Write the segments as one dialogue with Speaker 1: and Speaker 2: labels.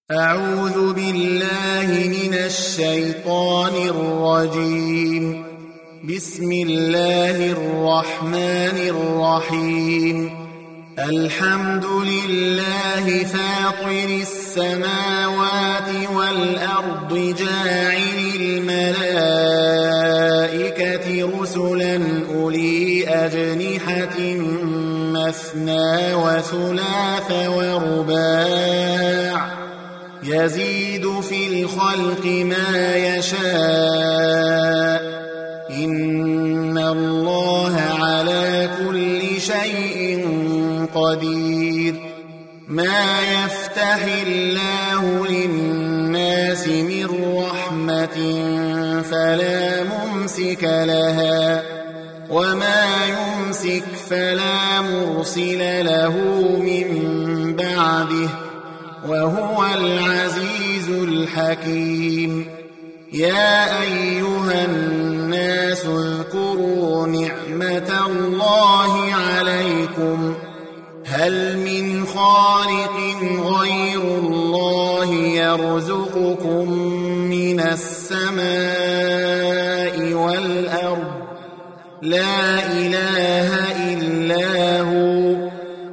Speaker 1: أعوذ بالله من الشيطان الرجيم. بسم الله الرحمن الرحيم. الحمد لله فاطر السماوات والأرض جاعل الملائكة رسلا أولي أجنحة مثنى وثلاث ورباع يزيد في الخلق ما يشاء إن الله على كل شيء قدير. ما يفتح الله للناس من رحمة فلا ممسك لها وما يمسك فلا مرسل له من بعده وهو العزيز الحكيم. يا أيها الناس اذكروا نعمة الله عليكم هل من خالق غير الله يرزقكم من السماء والأرض لا إله إلا هو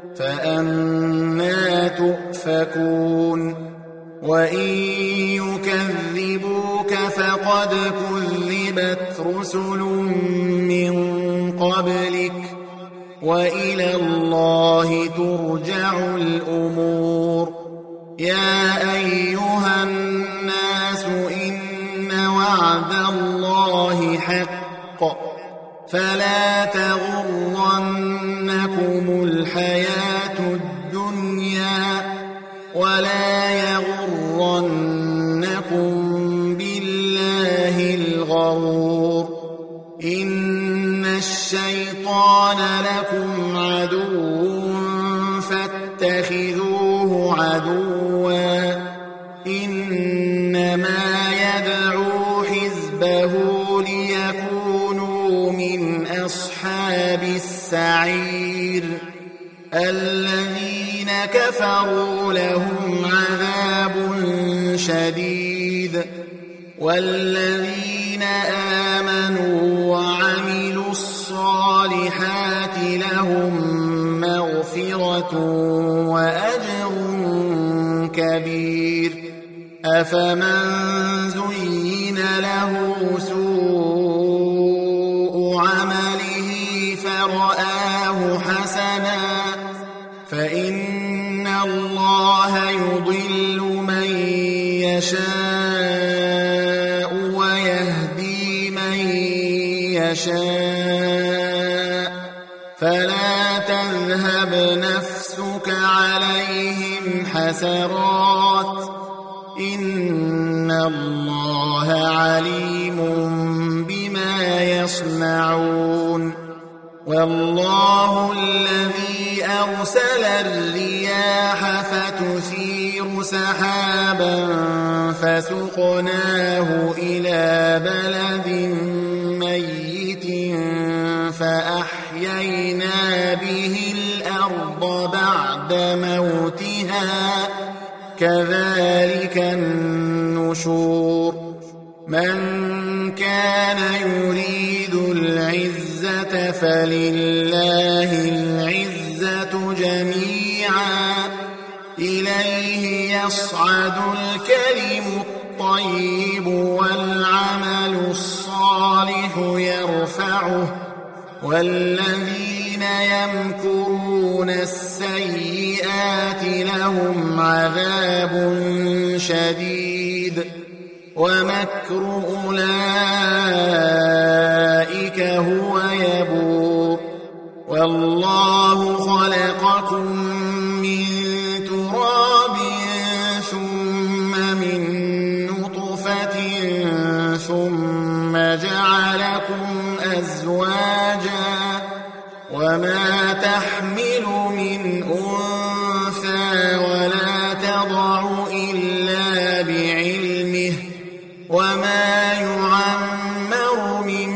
Speaker 1: فأنى تؤفكون. وإن يكذبوك فقد كذبت رسل من قبلك وإلى الله ترجع الأمور. يا أيها الناس إن وعد الله حق فلا تغرنكم الحياة الدنيا ولا يغرنكم بالله الغرور. إن الشيطان لكم عدو فاتخذوه عدوا إنما يدعو حزبه ليكونوا من أصحاب السعير. الذين كفروا لهم عذاب شديد والذين آمنوا وعملوا الصالحات لهم مغفرة وأجر كبير. أفمن زين له سوء عمله فرآه حسنا فإن الله يضل من يشاء ويهدي من يشاء فلا تذهب نفسك عليهم حسرات إن الله عليم بما يصنعون. والله الذي أرسل الرياح فتثير سحابا فسقناه إلى بلد ميت فأحيينا به الأرض بعد موتها كذلك النشور. من كان يريد العزة فلله العزة جميعا إليه يصعد الكلم الطيب والعمل الصالح يرفعه والذين يمكرون السيئات لهم عذاب شديد ومكر أولئك هو يبور. والله خلقكم من تراب ثم من نطفة ثم جعلكم أزواجا وما تحمل من أنثى ولا تضع إلا بعلمه وما يعمر من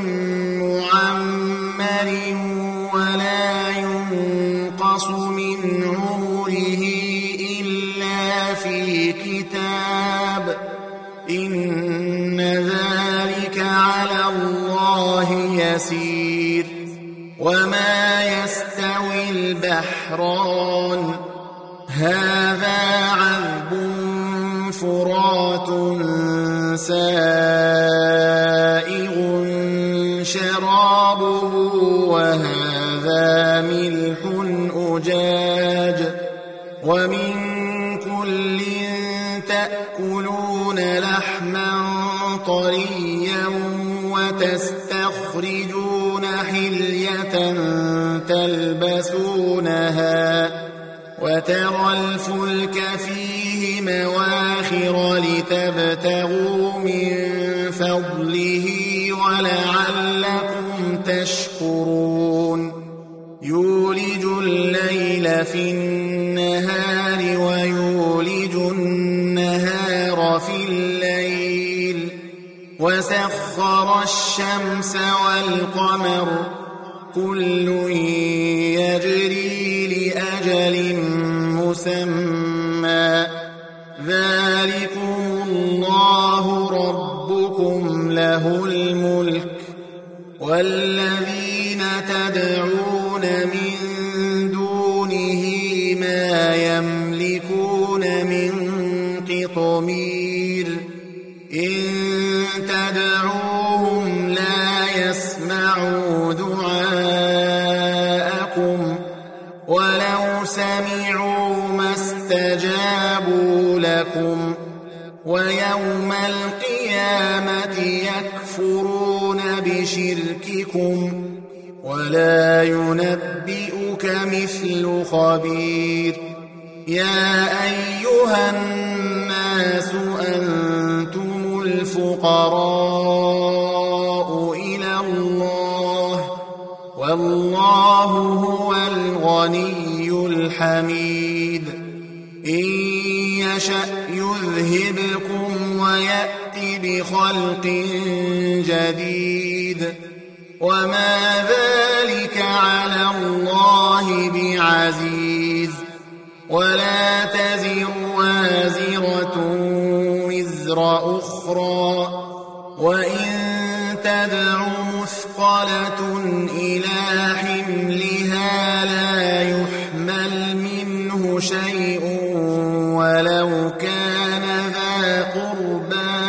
Speaker 1: معمر ولا ينقص من عمره إلا في الكتاب إن ذلك على الله يسير وما يستوي البحران هذا عذب فرات سائغ شرابه وهذا ملح أجاج ومن كل تأكلون لحما طريا وتستخرجون حلية تلبسونها وترى الفلك فيه مواخر لتبتغوا من فضله ولعلكم تشكرون يولج الليل في النهار ويولج النهار في الليل وسخر الشمس والقمر كل يجري لأجل مسمى ذلكم الله ربكم له الملك والذين تدعون من دونه ما يملكون من قطمير إن تدعوهم لا يسمعوا دعاءكم ولو سمعوا ما استجابوا لكم ويوم القيامة يكفرون بشرككم ولا ينبئك مثل خبير يا أيها الناس أنتم الفقراء إلى الله والله هو الغني الحميد إن يشأ يذهبكم ويأت بخلق جديد وما ذلك على الله بعزيز ولا تزر وازرة وزر أخرى وإن تدع مثقلة إلى حملها لا يحمل منه شيء ولو كان ذا قربى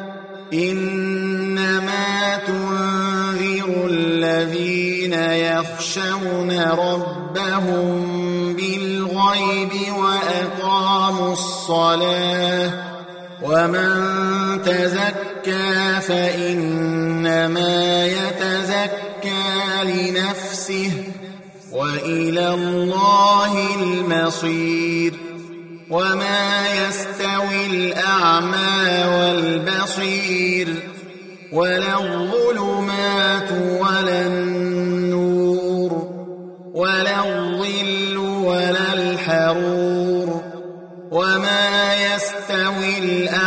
Speaker 1: إنما تنذر الذين يخشون ربهم بالغيب وأقاموا الصلاة ومن تزكى فإنما يتزكى لنفسه وإلى الله المصير وما يستوي الأعمى والبصير ولا الظلمات ولا النور ولا الظل ولا الحرور وما يستوي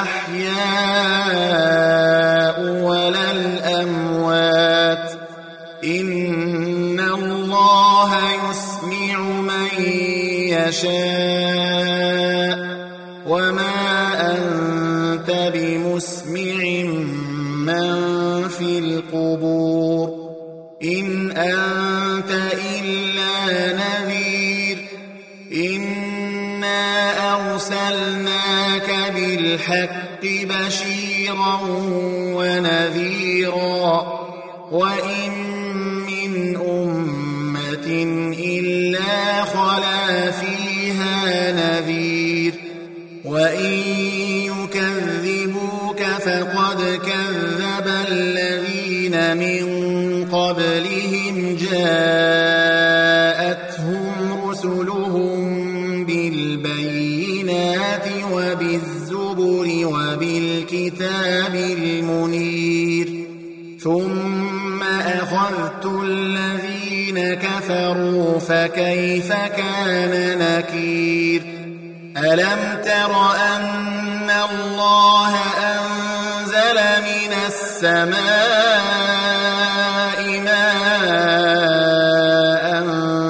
Speaker 1: الأحياء ولا الأموات إن الله يسمع من يشاء وما أنت بمسمع من في القبور إن أنت إلا نذير إنا أرسلناك بالحق بشيرا ونذيرا وإن من أمة إلا خلا فيها نذير وإن يكذبوك فقد كذب الذين من قبلهم جاءتهم رسلهم بالبينات وبالزبر وبالكتاب المنير ثم أخذت الذين كفروا فكيف كان نكير ألم تر أن الله أنزل من السماء ماء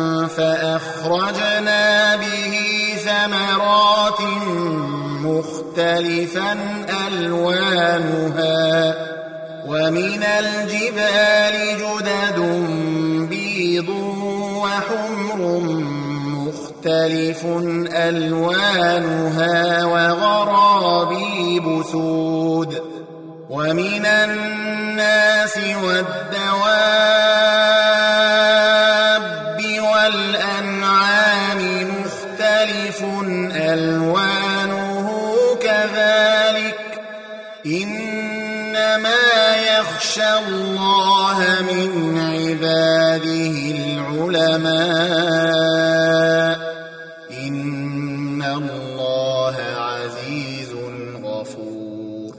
Speaker 1: فأخرجنا به ثمرات مختلفة مختلفا ألوانها ومن الجبال جدد بيض وحمر مختلف ألوانها وغرابيب سود ومن الناس والدواب والأنعام مختلف ألوانه كذلك إنما يخشى الله من عباده العلماء إن الله عزيز غفور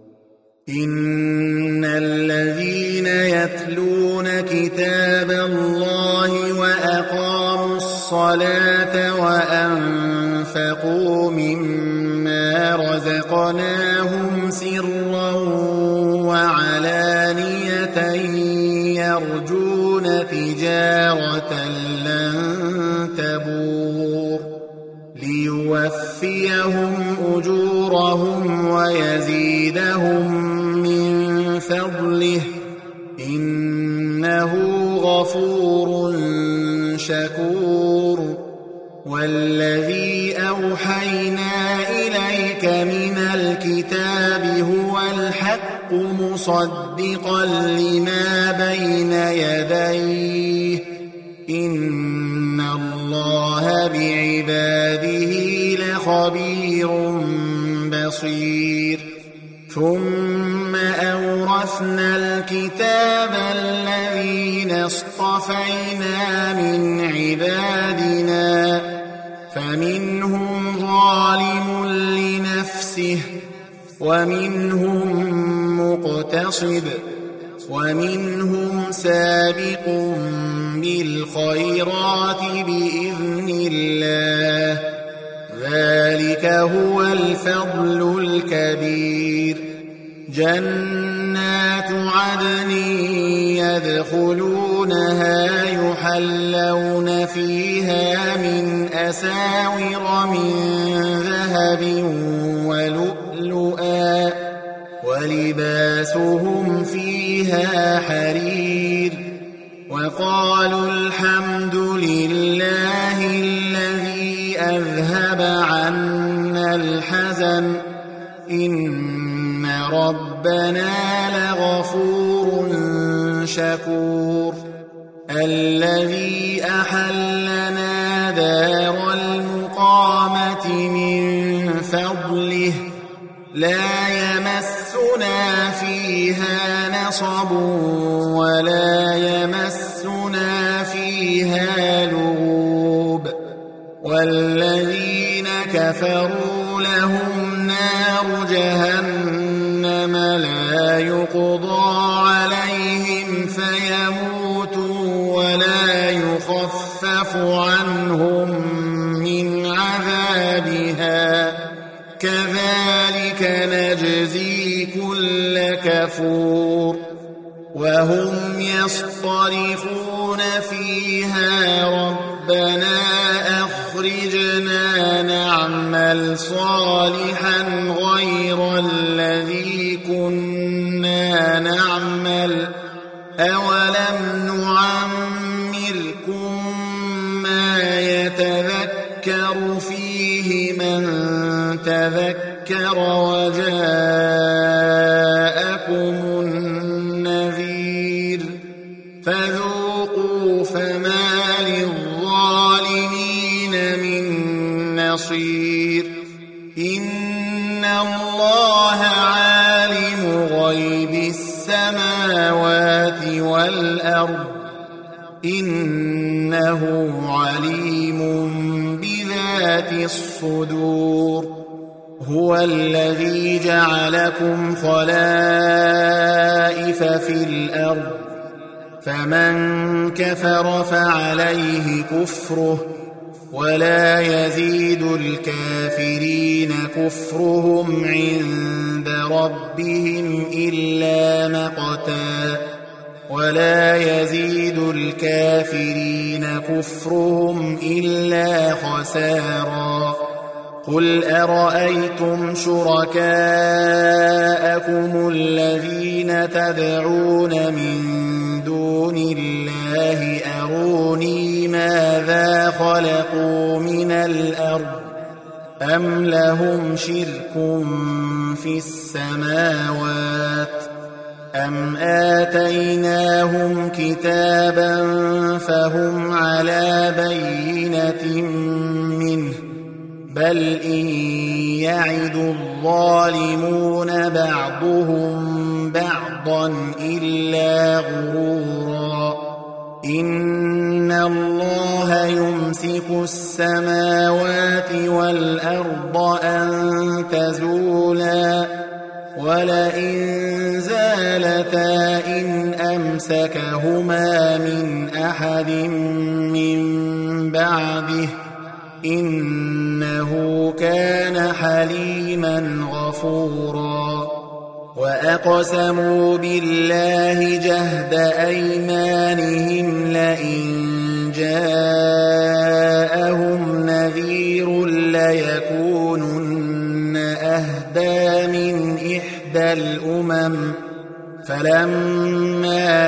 Speaker 1: إن الذين يتلون كتاب الله وأقاموا الصلاة وأنفقوا مما رزقناهم سرا وعلانية يرجون تجارة لن تبور ليوفيهم أجورهم ويزيدهم من فضله إنه غفور شكور والذي أوحينا إليك من الكتاب هو الحق مصدقا لما بين يديه إن الله بعباده لخبير بصير ثم أورثنا الكتاب الذين اصطفينا من عبادنا فمنهم ظالم لنفسه ومنهم مقتصد ومنهم سابق بالخيرات بإذن الله ذلك هو الفضل الكبير جنات عدن يدخلونها يحلون فيها من أساور من ذهب ولؤلؤا ولباسهم فيها حرير وقالوا الحمد لله الذي أذهب عنا الحزن إن ربنا لغفور شكور الذي أحلنا دار المقامة من فضله لا يمسنا فيها نصب ولا يمسنا فيها لغوب والذين كفروا لهم نار جهنم لا يقضى عليهم فيموتوا ولا يخفف عنهم من عذابها كذلك نجزي كل كفور وهم يصطرخون فيها ربنا أخرجنا نعمل صالحا غير الذي كنا نعمل أولم نعمركم ما يتذكر فيه من تذكر وجاءكم النذير فذوقوا فما للظالمين من نصير إن الله عالم غيب السماوات والأرض إنه عليم بذات الصدور هو الذي جعلكم خلائف في الأرض فمن كفر فعليه كفره ولا يزيد الكافرين كفرهم عند ربهم إلا مقتا ولا يزيد الكافرين كفرهم إلا خسارا قل أرأيتم شركاءكم الذين تدعون من دون الله أروني ماذا خلقوا من الأرض أم لهم شرك في السماوات أم آتيناهم كتابا فهم على بينة منه بل إن يعد الظالمون بعضهم بعضا إلا غرورا إن الله يمسك السماوات والأرض أن تزولا ولئن زالتا إن أمسكهما من أحد من بعده إنه كان حليما غفورا وأقسموا بالله جهد أيمانهم لئن جاءهم نذير ليكونن أهدى من إحدى الأمم فلما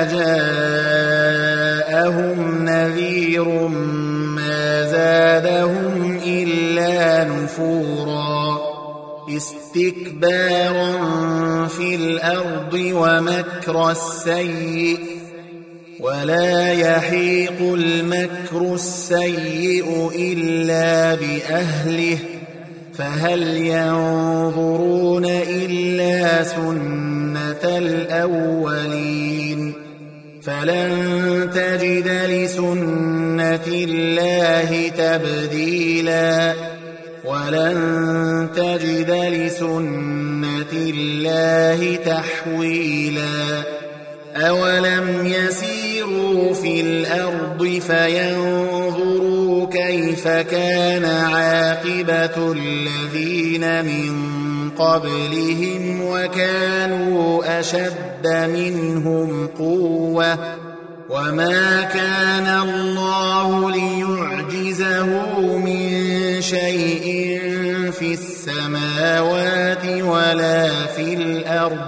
Speaker 1: جاءهم نذير ما زادهم إلا نفورا استكبارا في الأرض ومكر السيء ولا يحيق المكر السيء إلا بأهله فهل ينظرون إلا سنة الأولين فلن تجد لسنة الله تبديلا ولن تجد لسنة الله تحويلا أولم يسيروا في الأرض فينظروا كيف كان عاقبة الذين من قبلهم وكانوا أشد منهم قوة وما كان الله ليعجزه من شيء في السماوات ولا في الأرض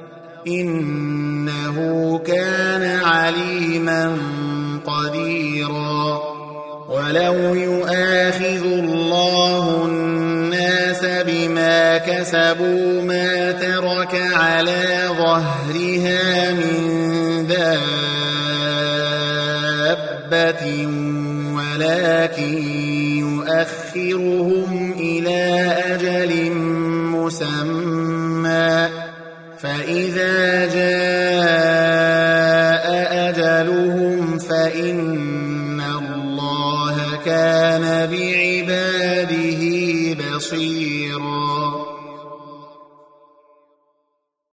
Speaker 1: إنه كان عليما قديرا ولو يؤاخذ الله الناس بما كسبوا ما ترك على ظهرها من دابة ولكن يؤخرهم إلى أجل مسمى فإذا جاء أجلهم فإن الله كان بعباده بصيرا